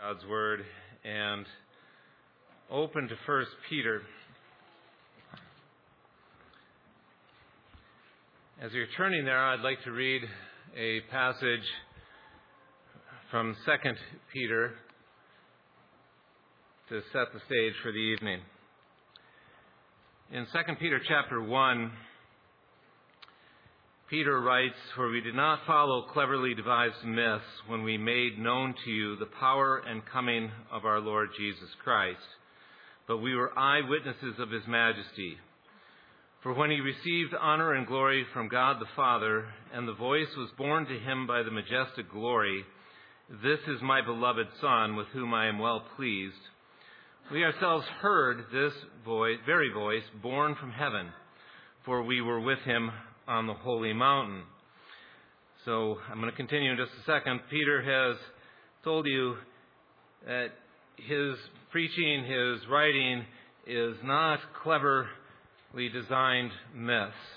God's Word and open to 1 Peter. As you're turning there, I'd like to read a passage from 2 Peter to set the stage for the evening. In 2 Peter chapter 1, Peter writes, "For we did not follow cleverly devised myths when we made known to you the power and coming of our Lord Jesus Christ, but we were eyewitnesses of his majesty. For when he received honor and glory from God the Father, and the voice was borne to him by the majestic glory, 'This is my beloved Son, with whom I am well pleased,' we ourselves heard this very voice borne from heaven, for we were with him on the holy mountain." So I'm going to continue in just a second. Peter has told you that his preaching, his writing is not cleverly designed myths,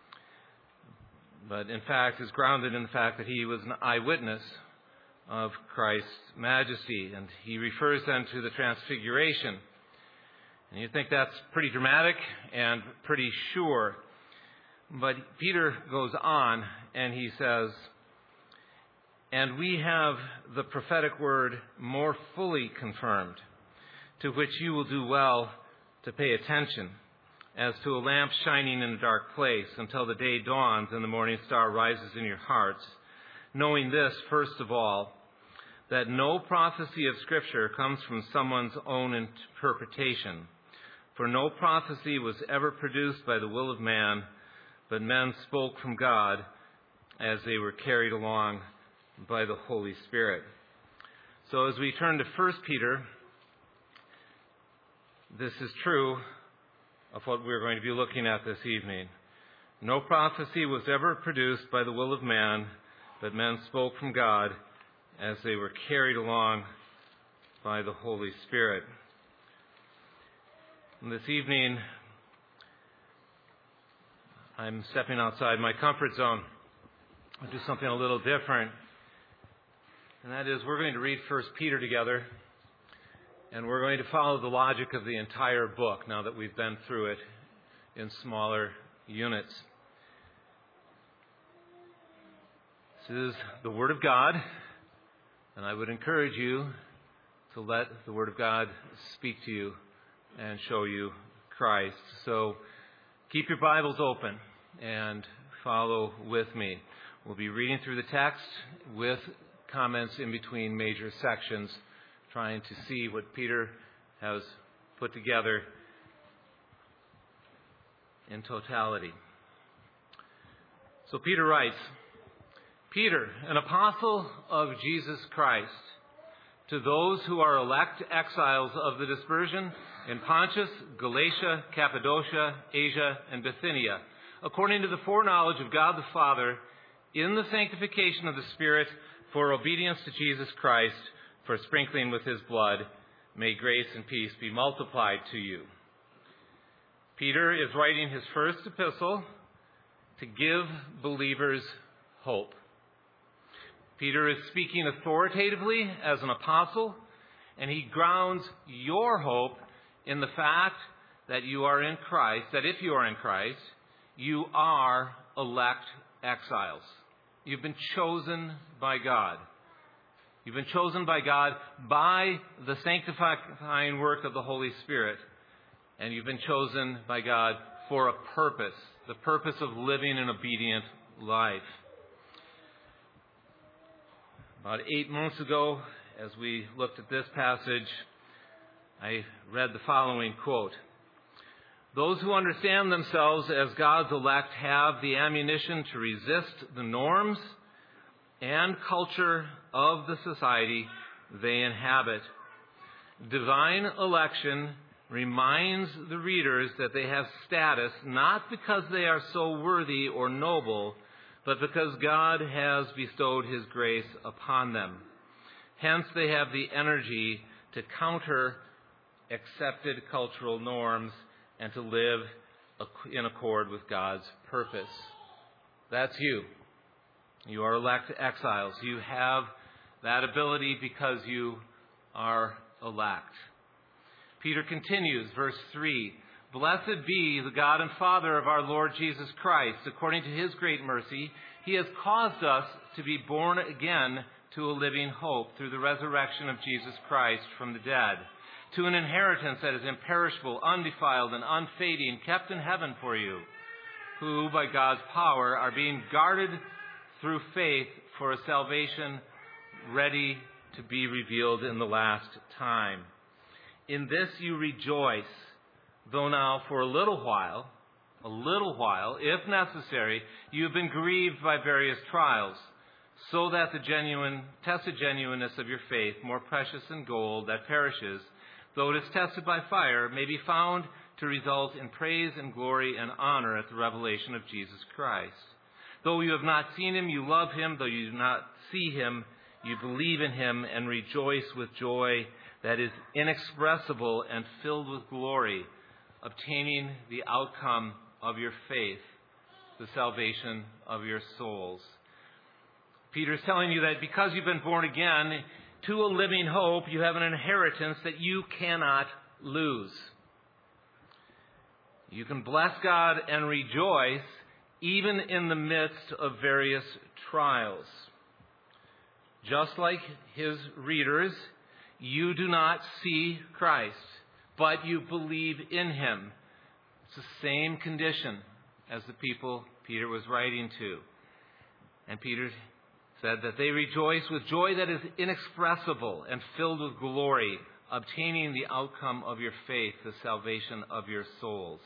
but in fact is grounded in the fact that he was an eyewitness of Christ's majesty. And he refers then to the transfiguration. And you think that's pretty dramatic and pretty sure. But Peter goes on and he says, "And we have the prophetic word more fully confirmed, to which you will do well to pay attention, as to a lamp shining in a dark place until the day dawns and the morning star rises in your hearts, knowing this, first of all, that no prophecy of Scripture comes from someone's own interpretation. For no prophecy was ever produced by the will of man, but men spoke from God as they were carried along by the Holy Spirit." So as we turn to 1 Peter, this is true of what we're going to be looking at this evening. No prophecy was ever produced by the will of man, but men spoke from God as they were carried along by the Holy Spirit. And this evening, I'm stepping outside my comfort zone. I'll do something a little different. And that is, we're going to read 1 Peter together. And we're going to follow the logic of the entire book now that we've been through it in smaller units. This is the Word of God. And I would encourage you to let the Word of God speak to you and show you Christ. So keep your Bibles open and follow with me. We'll be reading through the text with comments in between major sections, trying to see what Peter has put together in totality. So Peter writes, "Peter, an apostle of Jesus Christ, to those who are elect exiles of the dispersion in Pontus, Galatia, Cappadocia, Asia, and Bithynia, according to the foreknowledge of God the Father, in the sanctification of the Spirit, for obedience to Jesus Christ, for sprinkling with his blood, may grace and peace be multiplied to you." Peter is writing his first epistle to give believers hope. Peter is speaking authoritatively as an apostle, and he grounds your hope in the fact that you are in Christ, that if you are in Christ, you are elect exiles. You've been chosen by God. You've been chosen by God by the sanctifying work of the Holy Spirit. And you've been chosen by God for a purpose, the purpose of living an obedient life. About 8 months ago, as we looked at this passage, I read the following quote: "Those who understand themselves as God's elect have the ammunition to resist the norms and culture of the society they inhabit. Divine election reminds the readers that they have status not because they are so worthy or noble, but because God has bestowed his grace upon them. Hence, they have the energy to counter accepted cultural norms and to live in accord with God's purpose." That's you. You are elect exiles. You have that ability because you are elect. Peter continues, verse 3, "Blessed be the God and Father of our Lord Jesus Christ. According to his great mercy, he has caused us to be born again to a living hope through the resurrection of Jesus Christ from the dead, to an inheritance that is imperishable, undefiled, and unfading, kept in heaven for you, who by God's power are being guarded through faith for a salvation ready to be revealed in the last time. In this you rejoice, though now for a little while, if necessary, you have been grieved by various trials, so that the tested genuineness of your faith, more precious than gold that perishes, though it is tested by fire, may be found to result in praise and glory and honor at the revelation of Jesus Christ. Though you have not seen him, you love him. Though you do not see him, you believe in him and rejoice with joy that is inexpressible and filled with glory, obtaining the outcome of your faith, the salvation of your souls." Peter is telling you that because you've been born again to a living hope, you have an inheritance that you cannot lose. You can bless God and rejoice even in the midst of various trials. Just like his readers, you do not see Christ, but you believe in him. It's the same condition as the people Peter was writing to. And Peter said that they rejoice with joy that is inexpressible and filled with glory, obtaining the outcome of your faith, the salvation of your souls.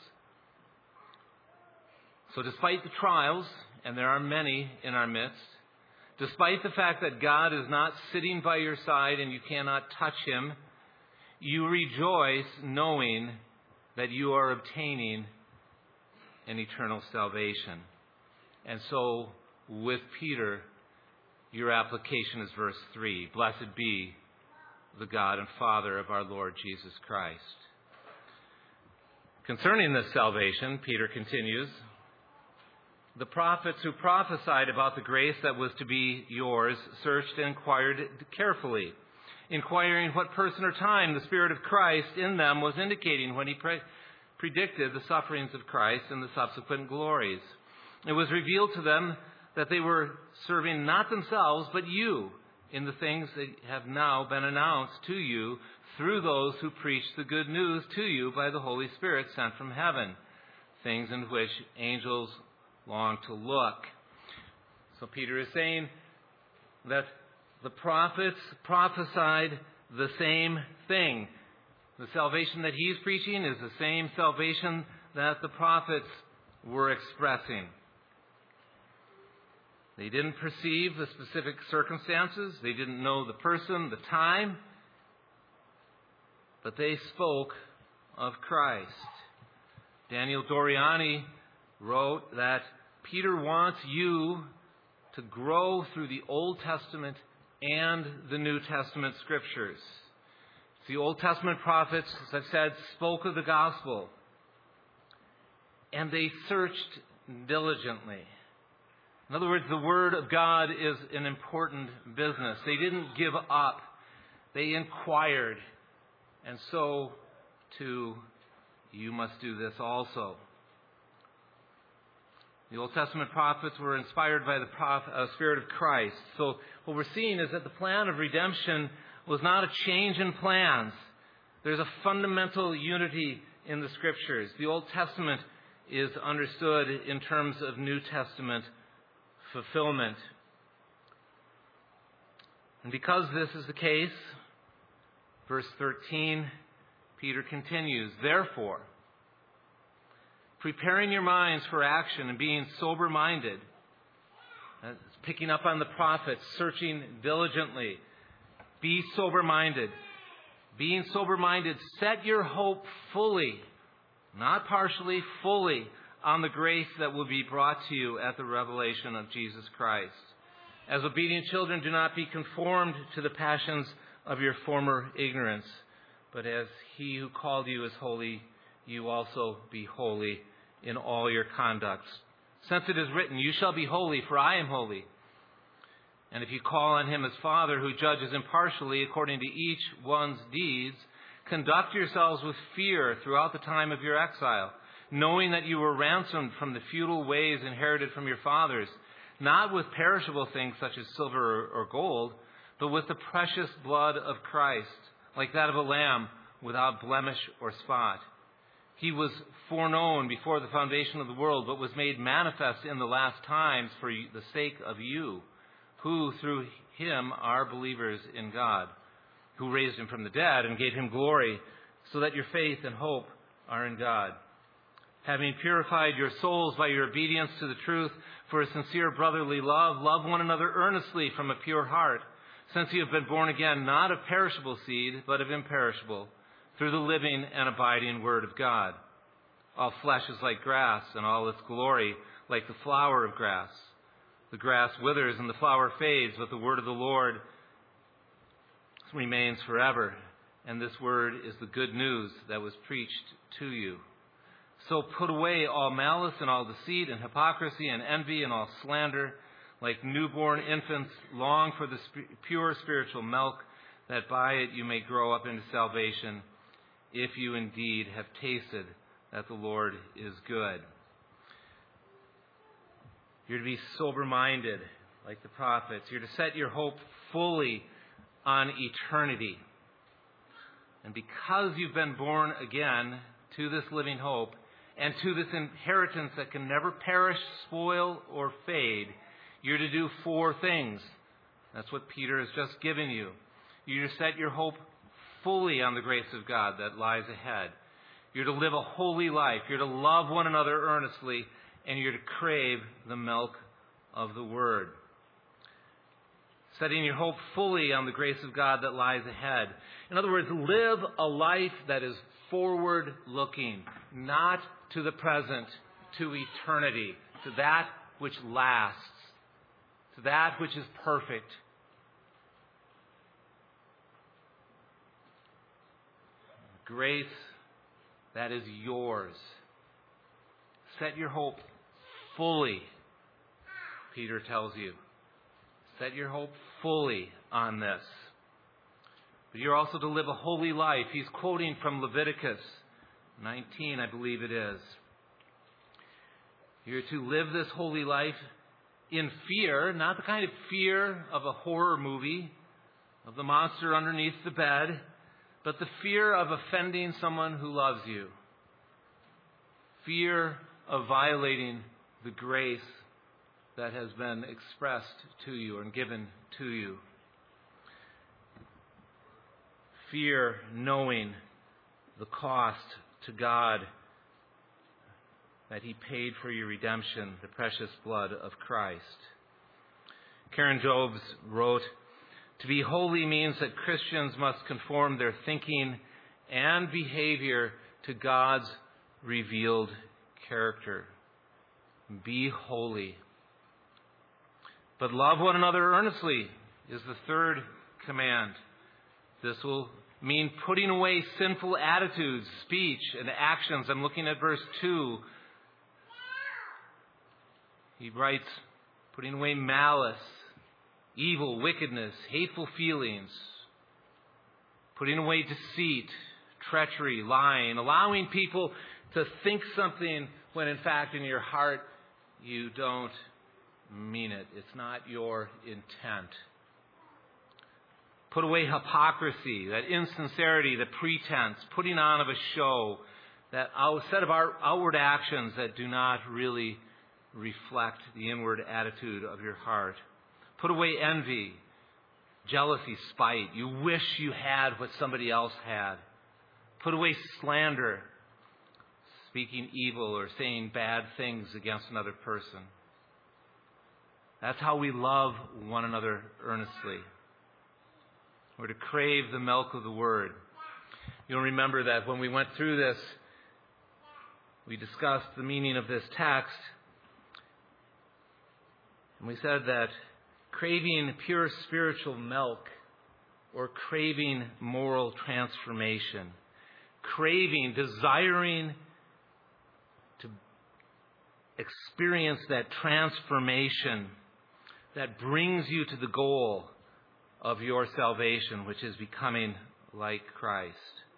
So despite the trials, and there are many in our midst, despite the fact that God is not sitting by your side and you cannot touch him, you rejoice knowing that you are obtaining an eternal salvation. And so, with Peter, your application is verse 3. "Blessed be the God and Father of our Lord Jesus Christ." Concerning this salvation, Peter continues, "The prophets who prophesied about the grace that was to be yours searched and inquired carefully, inquiring what person or time the Spirit of Christ in them was indicating when he predicted the sufferings of Christ and the subsequent glories. It was revealed to them that they were serving not themselves but you in the things that have now been announced to you through those who preach the good news to you by the Holy Spirit sent from heaven, things in which angels long to look." So Peter is saying that the prophets prophesied the same thing. The salvation that he's preaching is the same salvation that the prophets were expressing. They didn't perceive the specific circumstances. They didn't know the person, the time. But they spoke of Christ. Daniel Doriani wrote that Peter wants you to grow through the Old Testament and the New Testament scriptures. The Old Testament prophets, as I've said, spoke of the gospel. And they searched diligently. In other words, the Word of God is an important business. They didn't give up. They inquired. And so, too, you must do this also. The Old Testament prophets were inspired by the Spirit of Christ. So what we're seeing is that the plan of redemption was not a change in plans. There's a fundamental unity in the Scriptures. The Old Testament is understood in terms of New Testament fulfillment. And because this is the case, verse 13, Peter continues, "Therefore, preparing your minds for action and being sober-minded," picking up on the prophets, searching diligently, be sober-minded. Being sober-minded, set your hope fully, not partially, fully, on the grace that will be brought to you at the revelation of Jesus Christ. As obedient children, do not be conformed to the passions of your former ignorance, but as he who called you is holy, you also be holy in all your conduct. Since it is written, "You shall be holy, for I am holy." And if you call on him as Father, who judges impartially according to each one's deeds, conduct yourselves with fear throughout the time of your exile, knowing that you were ransomed from the futile ways inherited from your fathers, not with perishable things such as silver or gold, but with the precious blood of Christ, like that of a lamb without blemish or spot. He was foreknown before the foundation of the world, but was made manifest in the last times for the sake of you, who through him are believers in God, who raised him from the dead and gave him glory, so that your faith and hope are in God. Having purified your souls by your obedience to the truth for a sincere brotherly love, love one another earnestly from a pure heart, since you have been born again, not of perishable seed, but of imperishable, through the living and abiding word of God. All flesh is like grass, and all its glory like the flower of grass. The grass withers and the flower fades, but the word of the Lord remains forever. And this word is the good news that was preached to you. So put away all malice and all deceit and hypocrisy and envy and all slander. Like newborn infants, long for the pure spiritual milk, that by it you may grow up into salvation, if you indeed have tasted that the Lord is good. You're to be sober-minded, like the prophets. You're to set your hope fully on eternity. And because you've been born again to this living hope and to this inheritance that can never perish, spoil, or fade, you're to do 4 things. That's what Peter has just given you. You're to set your hope fully on the grace of God that lies ahead. You're to live a holy life. You're to love one another earnestly, and you're to crave the milk of the Word. Setting your hope fully on the grace of God that lies ahead. In other words, live a life that is forward-looking, not to the present, to eternity, to that which lasts, to that which is perfect. Grace that is yours. Set your hope fully, Peter tells you. Set your hope fully on this. But you're also to live a holy life. He's quoting from Leviticus 19, I believe it is. You're to live this holy life in fear, not the kind of fear of a horror movie, of the monster underneath the bed, but the fear of offending someone who loves you. Fear of violating the grace that has been expressed to you and given to you. Fear knowing the cost to God that He paid for your redemption, the precious blood of Christ. Karen Jobes wrote, "To be holy means that Christians must conform their thinking and behavior to God's revealed character. Be holy. But love one another earnestly is the third command. This will mean putting away sinful attitudes, speech, and actions." I'm looking at verse 2. He writes, putting away malice, evil, wickedness, hateful feelings, putting away deceit, treachery, lying, allowing people to think something when in fact in your heart you don't mean it. It's not your intent. Put away hypocrisy, that insincerity, the pretense, putting on of a show, that set of outward actions that do not really reflect the inward attitude of your heart. Put away envy, jealousy, spite. You wish you had what somebody else had. Put away slander, speaking evil or saying bad things against another person. That's how we love one another earnestly. We're to crave the milk of the Word. You'll remember that when we went through this, we discussed the meaning of this text. And we said that craving pure spiritual milk or craving moral transformation, craving, desiring to experience that transformation that brings you to the goal of your salvation, which is becoming like Christ.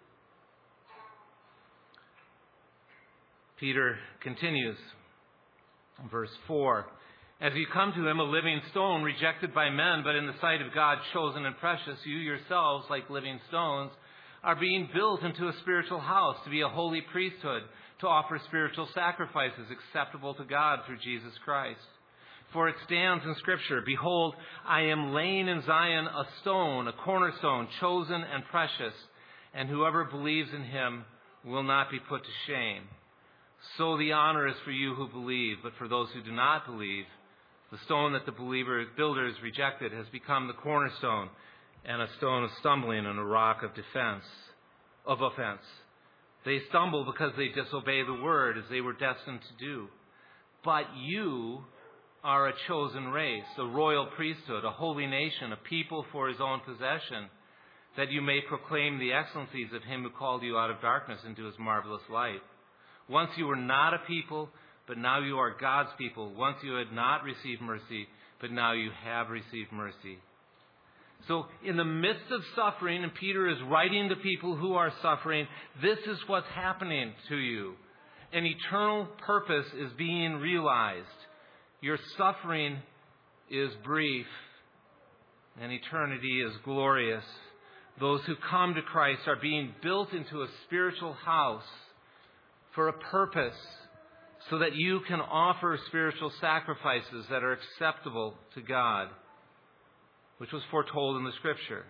Peter continues, verse 4. As you come to him, a living stone, rejected by men, but in the sight of God, chosen and precious, you yourselves, like living stones, are being built into a spiritual house to be a holy priesthood, to offer spiritual sacrifices acceptable to God through Jesus Christ. For it stands in Scripture, behold, I am laying in Zion a stone, a cornerstone, chosen and precious, and whoever believes in him will not be put to shame. So the honor is for you who believe, but for those who do not believe, the stone that the builders rejected has become the cornerstone, and a stone of stumbling and a rock of offense. They stumble because they disobey the word as they were destined to do. But you are a chosen race, a royal priesthood, a holy nation, a people for his own possession, that you may proclaim the excellencies of him who called you out of darkness into his marvelous light. Once you were not a people, but now you are God's people. Once you had not received mercy, but now you have received mercy. So in the midst of suffering, and Peter is writing to people who are suffering, this is what's happening to you. An eternal purpose is being realized. Your suffering is brief, and eternity is glorious. Those who come to Christ are being built into a spiritual house for a purpose, so that you can offer spiritual sacrifices that are acceptable to God, which was foretold in the Scripture.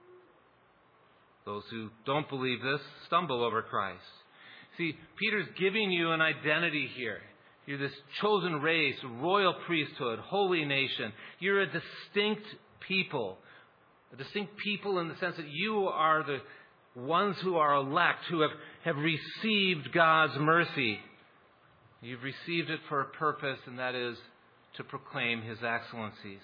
Those who don't believe this stumble over Christ. See, Peter's giving you an identity here. You're this chosen race, royal priesthood, holy nation. You're a distinct people. A distinct people in the sense that you are the ones who are elect, who have received God's mercy. You've received it for a purpose, and that is to proclaim his excellencies.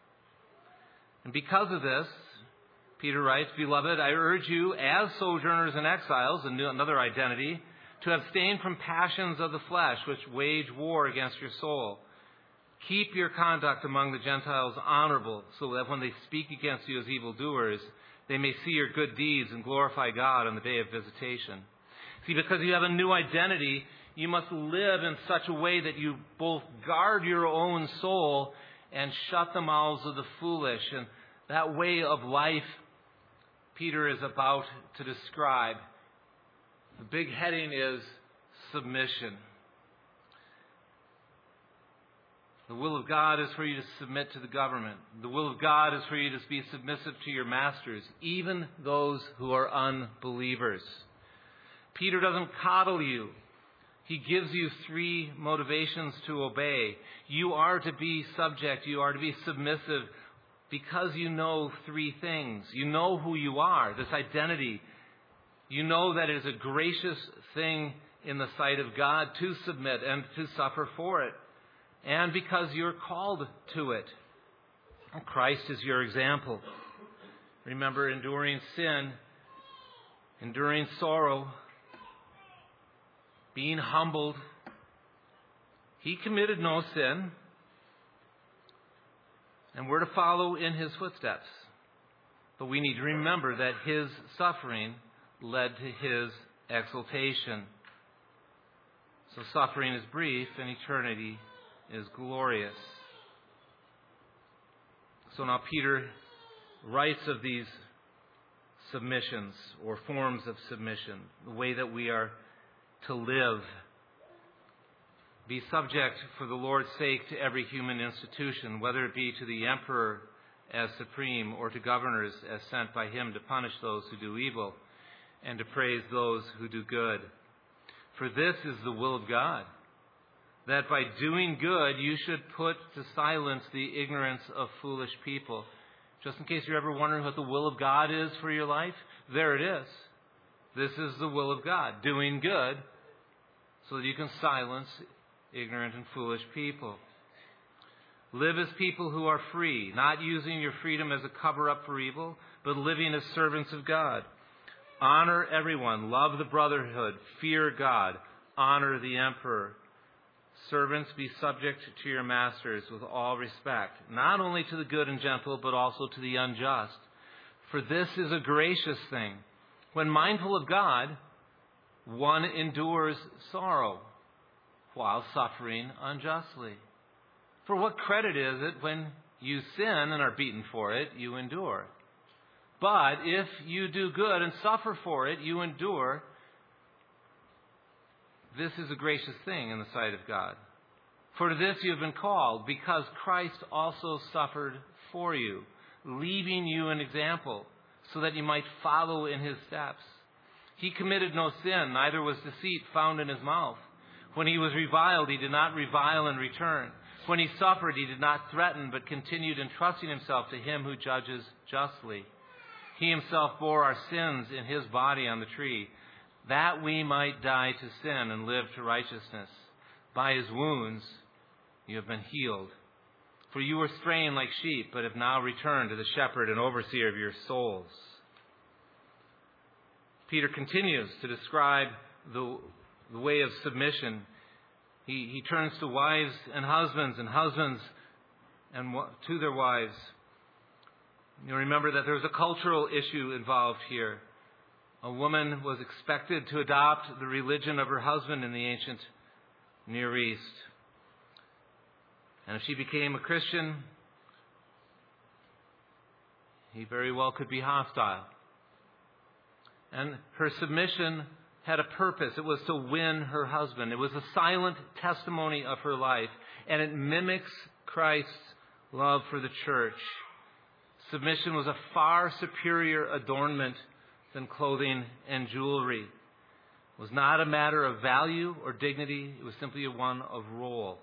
And because of this, Peter writes, Beloved, I urge you, as sojourners and exiles, another identity, to abstain from passions of the flesh, which wage war against your soul. Keep your conduct among the Gentiles honorable, so that when they speak against you as evildoers, they may see your good deeds and glorify God on the day of visitation. See, because you have a new identity, you must live in such a way that you both guard your own soul and shut the mouths of the foolish. And that way of life Peter is about to describe. The big heading is submission. The will of God is for you to submit to the government. The will of God is for you to be submissive to your masters, even those who are unbelievers. Peter doesn't coddle you. He gives you three motivations to obey. You are to be subject. You are to be submissive because you know three things. You know who you are, this identity. You know that it is a gracious thing in the sight of God to submit and to suffer for it. And because you're called to it. Christ is your example. Remember, enduring sin, enduring sorrow, being humbled. He committed no sin, and we're to follow in his footsteps. But we need to remember that his suffering led to his exaltation. So suffering is brief and eternity is glorious. So now Peter writes of these submissions or forms of submission, the way that we are to live. Be subject for the Lord's sake to every human institution, whether it be to the emperor as supreme or to governors as sent by him to punish those who do evil and to praise those who do good. For this is the will of God, that by doing good you should put to silence the ignorance of foolish people. Just in case you're ever wondering what the will of God is for your life, there it is. This is the will of God, doing good so that you can silence ignorant and foolish people. Live as people who are free, not using your freedom as a cover-up for evil, but living as servants of God. Honor everyone, love the brotherhood, fear God, honor the emperor. Servants, be subject to your masters with all respect, not only to the good and gentle, but also to the unjust. For this is a gracious thing. When mindful of God, one endures sorrow while suffering unjustly. For what credit is it when you sin and are beaten for it, you endure? But if you do good and suffer for it, you endure. This is a gracious thing in the sight of God. For to this you have been called, because Christ also suffered for you, leaving you an example, so that you might follow in his steps. He committed no sin, neither was deceit found in his mouth. When he was reviled, he did not revile in return. When he suffered, he did not threaten, but continued entrusting himself to him who judges justly. He himself bore our sins in his body on the tree, that we might die to sin and live to righteousness. By his wounds you have been healed. For you were straying like sheep, but have now returned to the shepherd and overseer of your souls. Peter continues to describe the way of submission. He turns to wives and husbands and to their wives. You remember that there's a cultural issue involved here. A woman was expected to adopt the religion of her husband in the ancient Near East. And if she became a Christian, he very well could be hostile. And her submission had a purpose. It was to win her husband. It was a silent testimony of her life. And it mimics Christ's love for the church. Submission was a far superior adornment than clothing and jewelry. It was not a matter of value or dignity. It was simply one of role.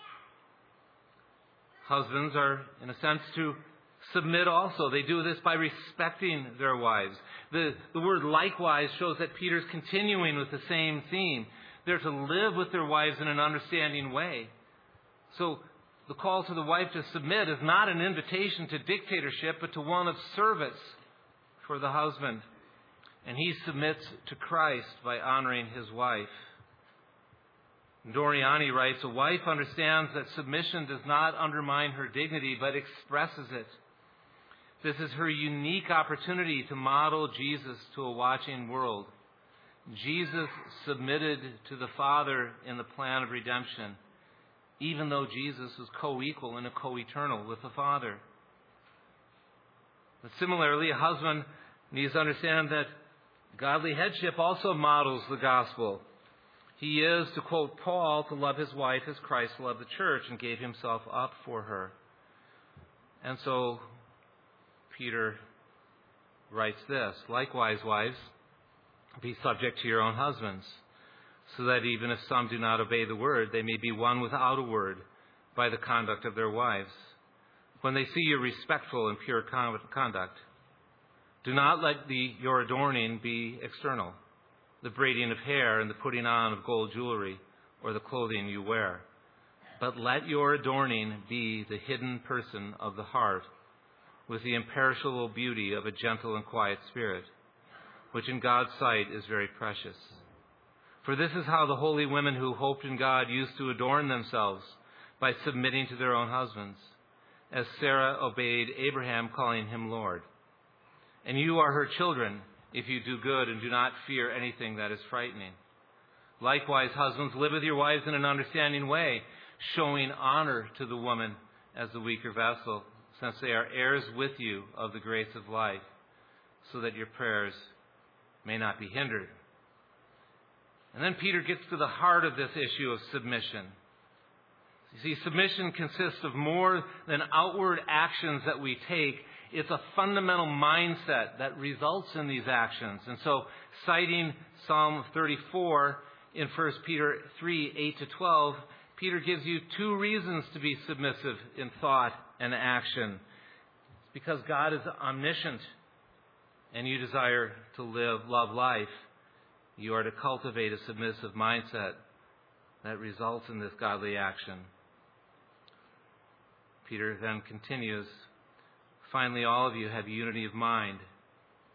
Husbands are, in a sense, to submit also. They do this by respecting their wives. The word likewise shows that Peter's continuing with the same theme. They're to live with their wives in an understanding way. So the call to the wife to submit is not an invitation to dictatorship, but to one of service for the husband. And he submits to Christ by honoring his wife. Doriani writes, a wife understands that submission does not undermine her dignity, but expresses it. This is her unique opportunity to model Jesus to a watching world. Jesus submitted to the Father in the plan of redemption, even though Jesus was co-equal and a co-eternal with the Father. But similarly, a husband needs to understand that godly headship also models the gospel. He is, to quote Paul, to love his wife as Christ loved the church and gave himself up for her. And so Peter writes this, likewise, wives, be subject to your own husbands, so that even if some do not obey the word, they may be won without a word by the conduct of their wives, when they see your respectful and pure conduct. Do not let your adorning be external, the braiding of hair and the putting on of gold jewelry, or the clothing you wear. But let your adorning be the hidden person of the heart, with the imperishable beauty of a gentle and quiet spirit, which in God's sight is very precious. For this is how the holy women who hoped in God used to adorn themselves, by submitting to their own husbands, as Sarah obeyed Abraham, calling him Lord. And you are her children, if you do good and do not fear anything that is frightening. Likewise, husbands, live with your wives in an understanding way, showing honor to the woman as the weaker vessel, since they are heirs with you of the grace of life, so that your prayers may not be hindered. And then Peter gets to the heart of this issue of submission. You see, submission consists of more than outward actions that we take. It's a fundamental mindset that results in these actions. And so, citing Psalm 34 in 1 Peter 3, 8-12, Peter gives you two reasons to be submissive in thought and action. It's because God is omniscient and you desire to love life. You are to cultivate a submissive mindset that results in this godly action. Peter then continues, finally, all of you have unity of mind,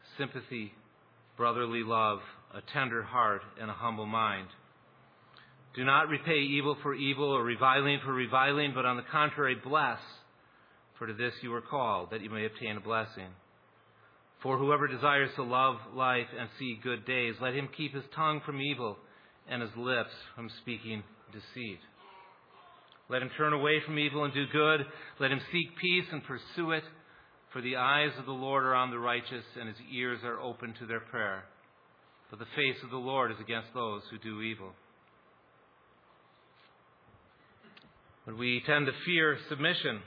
sympathy, brotherly love, a tender heart, and a humble mind. Do not repay evil for evil or reviling for reviling, but on the contrary, bless. For to this you were called, that you may obtain a blessing. For whoever desires to love life and see good days, let him keep his tongue from evil and his lips from speaking deceit. Let him turn away from evil and do good. Let him seek peace and pursue it. For the eyes of the Lord are on the righteous, and his ears are open to their prayer. But the face of the Lord is against those who do evil. But we tend to fear submission.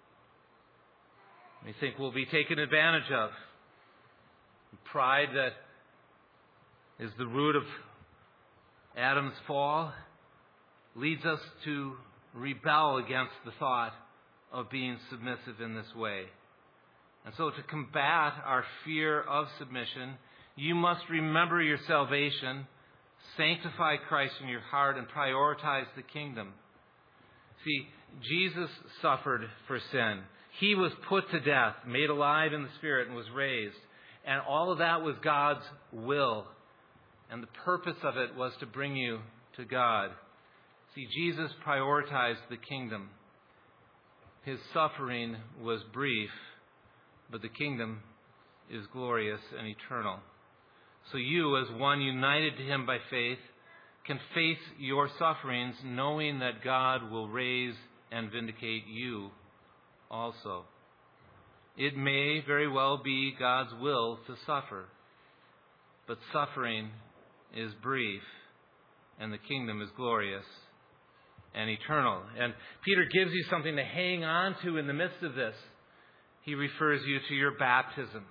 We think we'll be taken advantage of. Pride that is the root of Adam's fall leads us to rebel against the thought of being submissive in this way. And so to combat our fear of submission, you must remember your salvation, sanctify Christ in your heart, and prioritize the kingdom. See, Jesus suffered for sin. He was put to death, made alive in the Spirit, and was raised. And all of that was God's will. And the purpose of it was to bring you to God. See, Jesus prioritized the kingdom. His suffering was brief, but the kingdom is glorious and eternal. So you, as one united to him by faith, can face your sufferings knowing that God will raise and vindicate you also. It may very well be God's will to suffer, but suffering is brief, and the kingdom is glorious and eternal. And Peter gives you something to hang on to in the midst of this. He refers you to your baptism.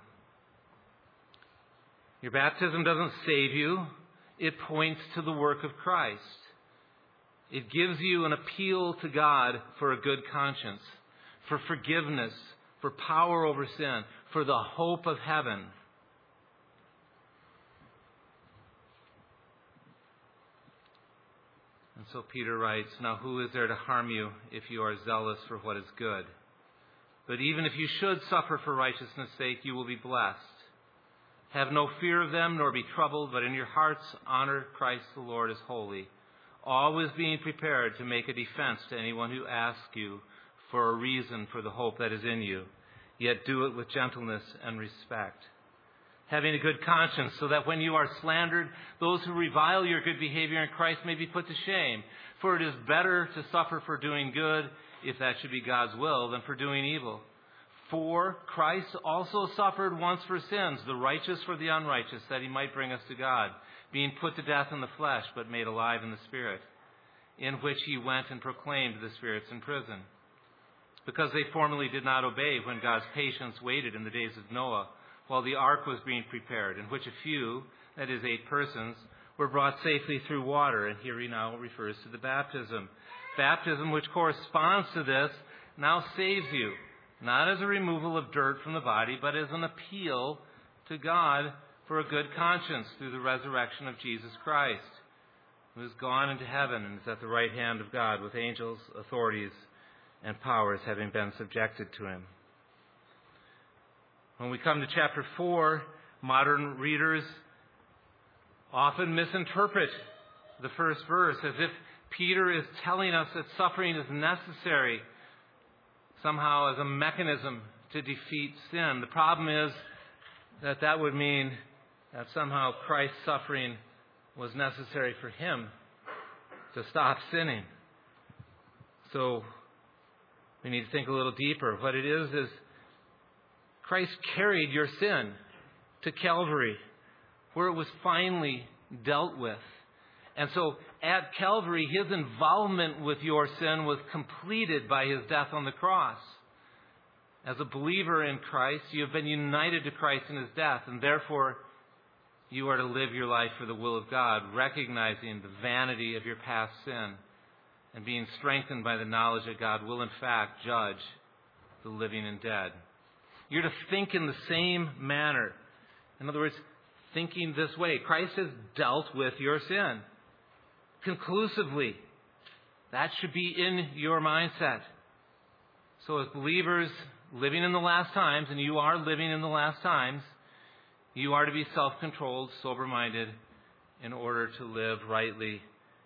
Your baptism doesn't save you. It points to the work of Christ. It gives you an appeal to God for a good conscience, for forgiveness, for power over sin, for the hope of heaven. And so Peter writes, "Now who is there to harm you if you are zealous for what is good? But even if you should suffer for righteousness' sake, you will be blessed. Have no fear of them, nor be troubled, but in your hearts honor Christ the Lord as holy, always being prepared to make a defense to anyone who asks you for a reason for the hope that is in you, yet do it with gentleness and respect. Having a good conscience, so that when you are slandered, those who revile your good behavior in Christ may be put to shame. For it is better to suffer for doing good, if that should be God's will, than for doing evil. For Christ also suffered once for sins, the righteous for the unrighteous, that he might bring us to God, being put to death in the flesh, but made alive in the Spirit, in which he went and proclaimed the spirits in prison, because they formerly did not obey when God's patience waited in the days of Noah, while the ark was being prepared, in which a few, that is 8 persons, were brought safely through water." And here he now refers to the baptism. Baptism, which corresponds to this, now saves you, not as a removal of dirt from the body, but as an appeal to God for a good conscience through the resurrection of Jesus Christ, who has gone into heaven and is at the right hand of God, with angels, authorities, and powers having been subjected to him. When we come to chapter 4, modern readers often misinterpret the first verse as if Peter is telling us that suffering is necessary somehow as a mechanism to defeat sin. The problem is that would mean that somehow Christ's suffering was necessary for him to stop sinning. So we need to think a little deeper. What it is Christ carried your sin to Calvary, where it was finally dealt with. And so at Calvary, his involvement with your sin was completed by his death on the cross. As a believer in Christ, you have been united to Christ in his death, and therefore you are to live your life for the will of God, recognizing the vanity of your past sin and being strengthened by the knowledge that God will in fact judge the living and dead. You're to think in the same manner. In other words, thinking this way. Christ has dealt with your sin conclusively. That should be in your mindset. So as believers living in the last times, and you are living in the last times, you are to be self-controlled, sober-minded, in order to live rightly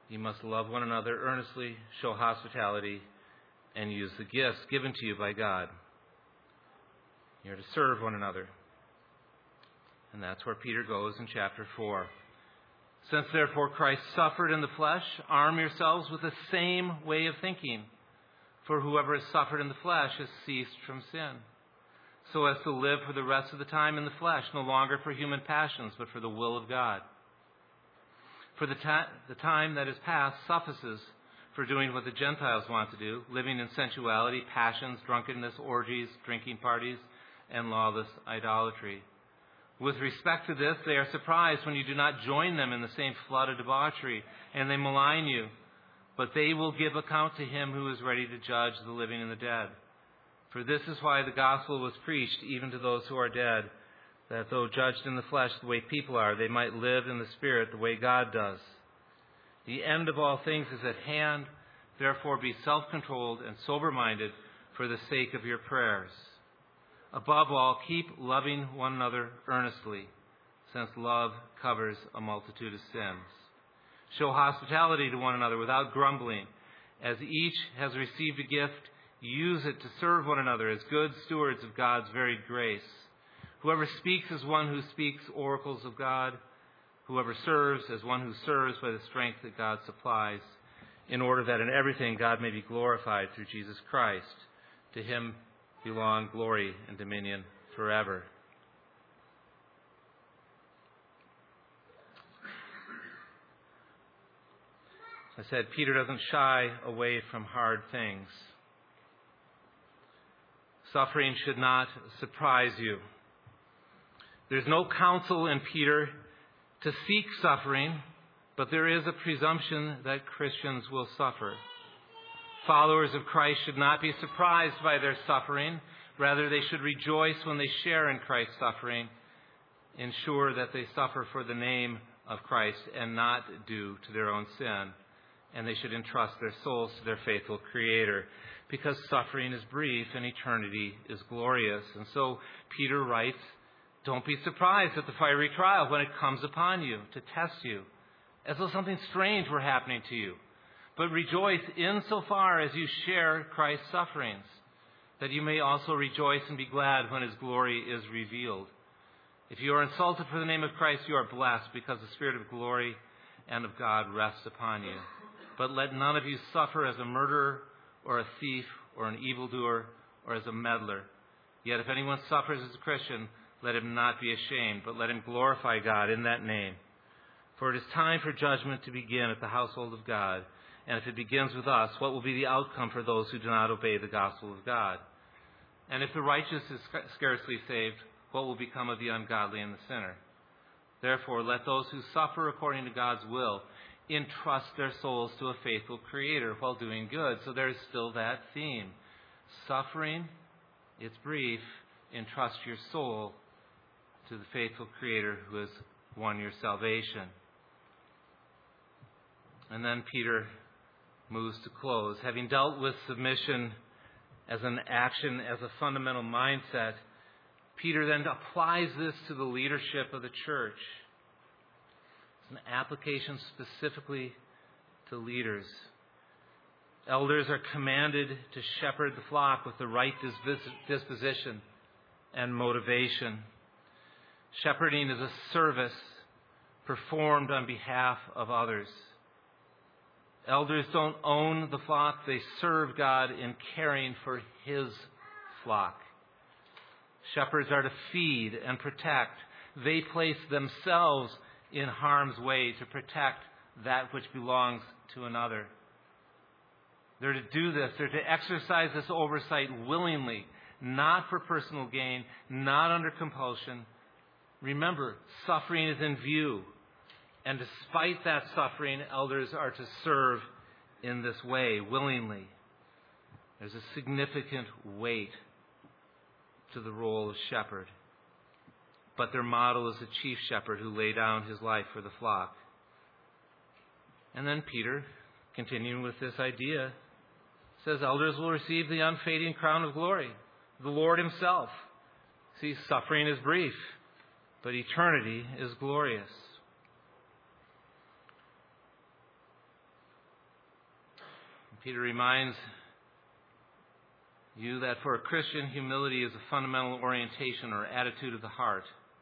You must love one another earnestly, show hospitality, and use the gifts given to you by God. You're to serve one another. And that's where Peter goes in chapter 4. Since therefore Christ suffered in the flesh, arm yourselves with the same way of thinking. For whoever has suffered in the flesh has ceased from sin, so as to live for the rest of the time in the flesh, no longer for human passions, but for the will of God. For the time that is past suffices for doing what the Gentiles want to do, living in sensuality, passions, drunkenness, orgies, drinking parties, and lawless idolatry. With respect to this, they are surprised when you do not join them in the same flood of debauchery, and they malign you. But they will give account to him who is ready to judge the living and the dead. For this is why the gospel was preached even to those who are dead, that though judged in the flesh the way people are, they might live in the spirit the way God does. The end of all things is at hand. Therefore be self-controlled and sober-minded for the sake of your prayers. Above all, keep loving one another earnestly, since love covers a multitude of sins. Show hospitality to one another without grumbling. As each has received a gift, use it to serve one another as good stewards of God's varied grace. Whoever speaks as one who speaks oracles of God. Whoever serves as one who serves by the strength that God supplies, in order that in everything God may be glorified through Jesus Christ. To him belong glory and dominion forever. I said Peter doesn't shy away from hard things. Suffering should not surprise you. There's no counsel in Peter to seek suffering, but there is a presumption that Christians will suffer. Followers of Christ should not be surprised by their suffering. Rather, they should rejoice when they share in Christ's suffering, ensure that they suffer for the name of Christ and not due to their own sin. And they should entrust their souls to their faithful Creator, because suffering is brief and eternity is glorious. And so Peter writes, don't be surprised at the fiery trial when it comes upon you to test you, as though something strange were happening to you. But rejoice insofar as you share Christ's sufferings, that you may also rejoice and be glad when his glory is revealed. If you are insulted for the name of Christ, you are blessed, because the Spirit of glory and of God rests upon you. But let none of you suffer as a murderer or a thief or an evildoer or as a meddler. Yet if anyone suffers as a Christian, let him not be ashamed, but let him glorify God in that name. For it is time for judgment to begin at the household of God. And if it begins with us, what will be the outcome for those who do not obey the gospel of God? And if the righteous is scarcely saved, what will become of the ungodly and the sinner? Therefore, let those who suffer according to God's will entrust their souls to a faithful Creator while doing good. So there's still that theme. Suffering, it's brief. Entrust your soul to the faithful Creator who has won your salvation. And then Peter moves to close. Having dealt with submission as an action, as a fundamental mindset, Peter then applies this to the leadership of the church. It's an application specifically to leaders. Elders are commanded to shepherd the flock with the right disposition and motivation. Shepherding is a service performed on behalf of others. Elders don't own the flock, they serve God in caring for his flock. Shepherds are to feed and protect. They place themselves in harm's way to protect that which belongs to another. They're to do this, they're to exercise this oversight willingly, not for personal gain, not under compulsion. Remember, suffering is in view. And despite that suffering, elders are to serve in this way, willingly. There's a significant weight to the role of shepherd. But their model is the chief shepherd who laid down his life for the flock. And then Peter, continuing with this idea, says elders will receive the unfading crown of glory, the Lord himself. See, suffering is brief, but eternity is glorious. Peter reminds you that for a Christian, humility is a fundamental orientation or attitude of the heart.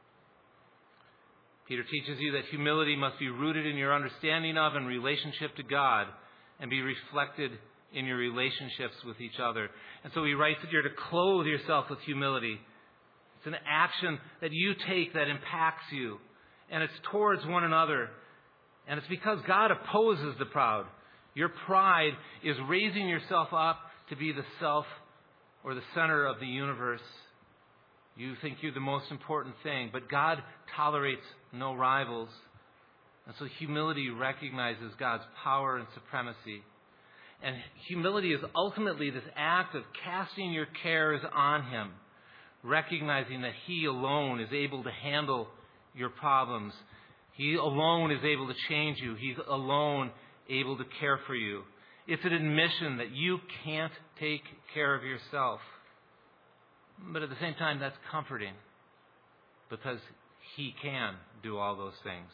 Peter teaches you that humility must be rooted in your understanding of and relationship to God and be reflected in your relationships with each other. And so he writes that you're to clothe yourself with humility. It's an action that you take that impacts you, and it's towards one another. And it's because God opposes the proud. Your pride is raising yourself up to be the self or the center of the universe. You think you're the most important thing, but God tolerates no rivals. And so humility recognizes God's power and supremacy. And humility is ultimately this act of casting your cares on Him, recognizing that He alone is able to handle your problems. He alone is able to change you. He's alone able to care for you. It's an admission that you can't take care of yourself. But at the same time, that's comforting because He can do all those things.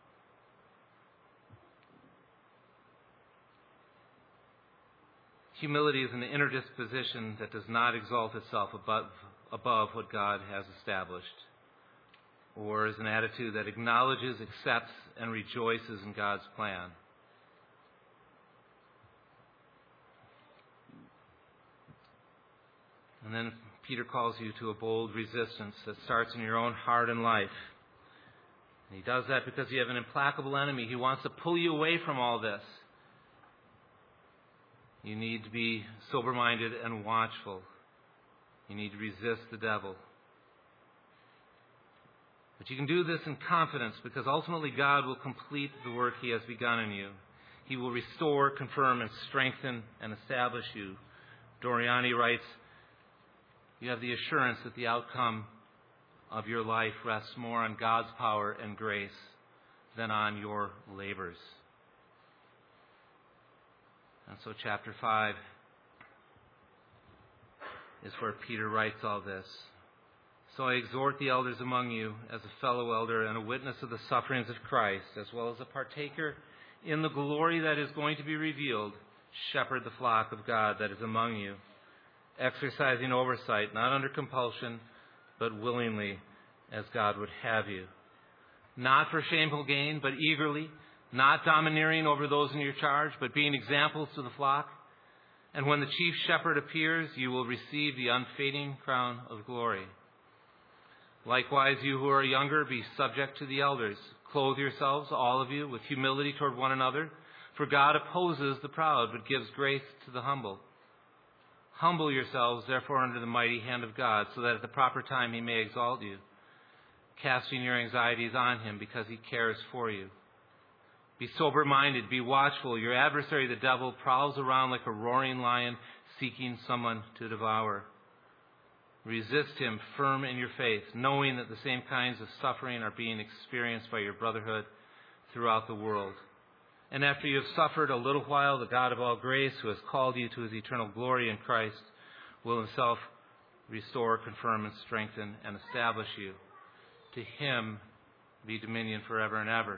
Humility is an inner disposition that does not exalt itself above what God has established, or is an attitude that acknowledges, accepts, and rejoices in God's plan. And then Peter calls you to a bold resistance that starts in your own heart and life. And he does that because you have an implacable enemy. He wants to pull you away from all this. You need to be sober-minded and watchful. You need to resist the devil. But you can do this in confidence because ultimately God will complete the work He has begun in you. He will restore, confirm, and strengthen and establish you. Doriani writes, you have the assurance that the outcome of your life rests more on God's power and grace than on your labors. And so chapter 5 is where Peter writes all this. So I exhort the elders among you as a fellow elder and a witness of the sufferings of Christ, as well as a partaker in the glory that is going to be revealed, shepherd the flock of God that is among you, exercising oversight, not under compulsion, but willingly, as God would have you. Not for shameful gain, but eagerly, not domineering over those in your charge, but being examples to the flock. And when the chief shepherd appears, you will receive the unfading crown of glory. Likewise, you who are younger, be subject to the elders. Clothe yourselves, all of you, with humility toward one another, for God opposes the proud, but gives grace to the humble. Humble yourselves, therefore, under the mighty hand of God, so that at the proper time He may exalt you, casting your anxieties on Him because He cares for you. Be sober-minded, be watchful. Your adversary, the devil, prowls around like a roaring lion, seeking someone to devour. Resist him firm in your faith, knowing that the same kinds of suffering are being experienced by your brotherhood throughout the world. And after you have suffered a little while, the God of all grace, who has called you to His eternal glory in Christ, will Himself restore, confirm, and strengthen, and establish you. To Him be dominion forever and ever.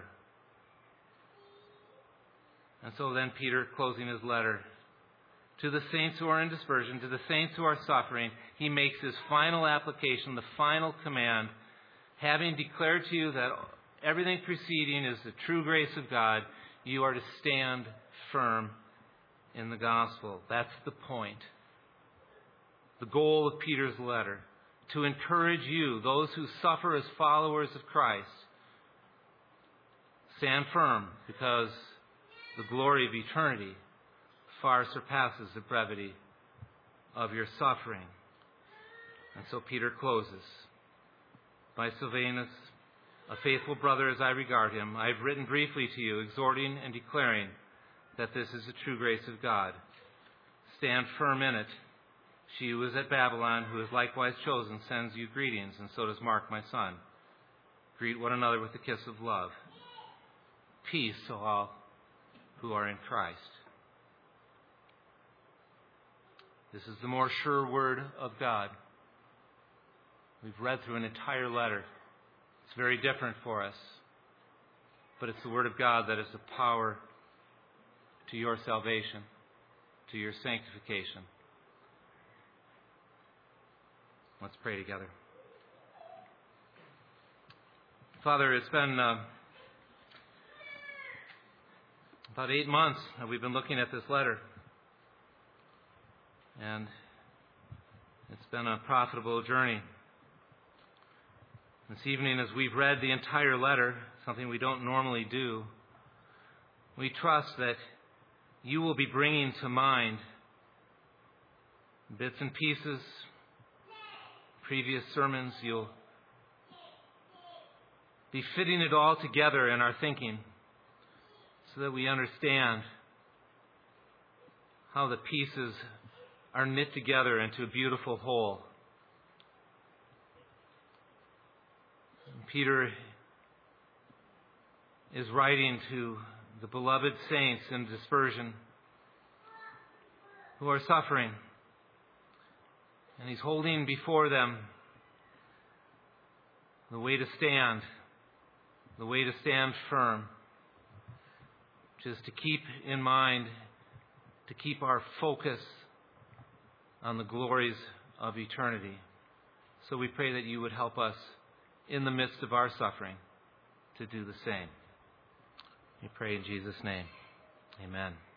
And so then Peter, closing his letter, to the saints who are in dispersion, to the saints who are suffering, he makes his final application, the final command, having declared to you that everything preceding is the true grace of God, you are to stand firm in the gospel. That's the point. The goal of Peter's letter, to encourage you, those who suffer as followers of Christ, stand firm, because the glory of eternity far surpasses the brevity of your suffering. And so Peter closes. By Silvanus, a faithful brother as I regard him, I have written briefly to you, exhorting and declaring that this is the true grace of God. Stand firm in it. She who is at Babylon, who is likewise chosen, sends you greetings, and so does Mark, my son. Greet one another with the kiss of love. Peace to all who are in Christ. This is the more sure word of God. We've read through an entire letter. It's very different for us. But it's the word of God that is the power to your salvation. to your sanctification. Let's pray together. Father, it's been about 8 months that we've been looking at this letter. And it's been a profitable journey. This evening, as we've read the entire letter, something we don't normally do, we trust that you will be bringing to mind bits and pieces, previous sermons. You'll be fitting it all together in our thinking so that we understand how the pieces are knit together into a beautiful whole. Peter is writing to the beloved saints in dispersion who are suffering. And he's holding before them the way to stand firm, which is to keep in mind, to keep our focus on the glories of eternity. So we pray that you would help us in the midst of our suffering to do the same. We pray in Jesus' name. Amen.